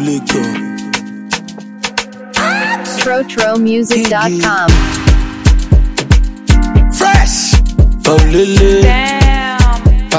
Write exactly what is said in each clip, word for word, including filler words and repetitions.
Liquor. Trotro Music dot com. Fresh. Oh Lily. Damn.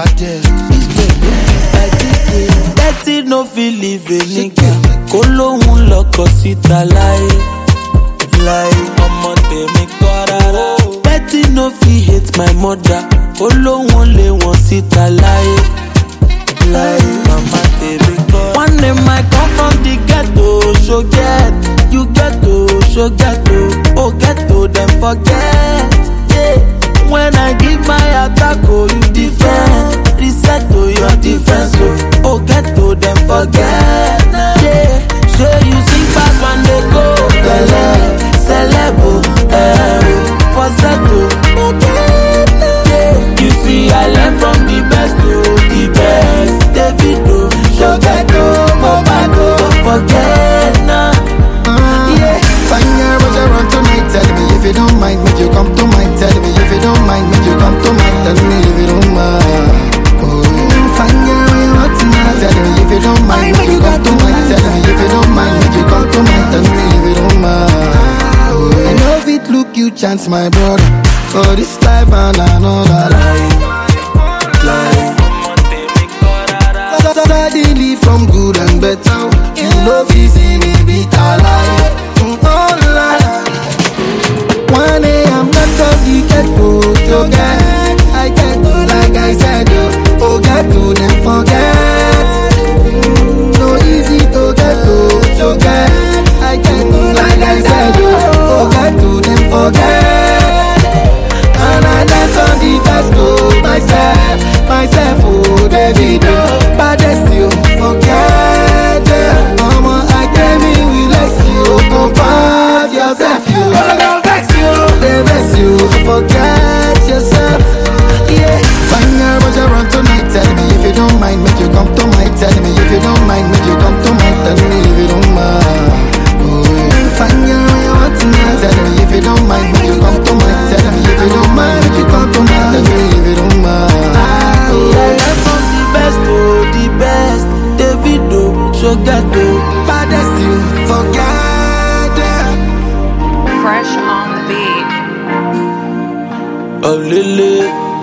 Betty no feel live a nigga. Kolo un loco sita lie. Lie. Ọmọ tèmi kọ́ rárá. Betty no feel hate my mother. Kolo un lé wọn sita lie. Lie. Mama tèmi kọ́. One day I come from the ghetto. So get. You ghetto. So ghetto. Oh ghetto then forget. Yeah. When I give my attack, oh you defend. Reset to your defense, oh oh ghetto then forget. Yeah, sure you sing fast when they go. Bele, celebo, eh, falsetto. Yeah, you see I learn from the best to the best. Davido, so ghetto, Mobado, don't forget now. Yeah, fine girl, but you run tonight. Tell me if you don't mind, make you come to mind. Tell me if you don't mind, make you come to mind. Tell me if you don't mind. Fine girl, you want tonight. Tell me if you don't mind, make you come to mind. Tell me if you don't mind, make you come to mind. Tell me if you don't mind. I know if it look you chance, my brother. For this life and another life. Life. Suddenly from good and better. You know if see me beat alive. All life. One day I'm not of the ghetto. So get, I get like I said. Oh, get to them forget. Mm, no easy to get to. So get, I get like I said. Oh, get to them forget. And I dance on the best to myself, myself. Oh, Davido, baddest you forget. Mama, I gave me with less you. Compare yourself, you. Don't vex you, they vex you. Forget yourself. Yeah, fine girl, but you run tonight. Tell me if you don't mind, make you come to my. Tell me if you don't mind, make you come to my. Tell me if you don't mind. Oh, yeah. Fine girl, you want tonight. Tell me if you don't mind, make you come to my. Tell me if you don't mind, make you come to my. Tell me if you don't mind. Oh, I learn from the best, oh, the best. Davido, so ghetto, baddest you forget. Fresh on the beat. Oh Lily.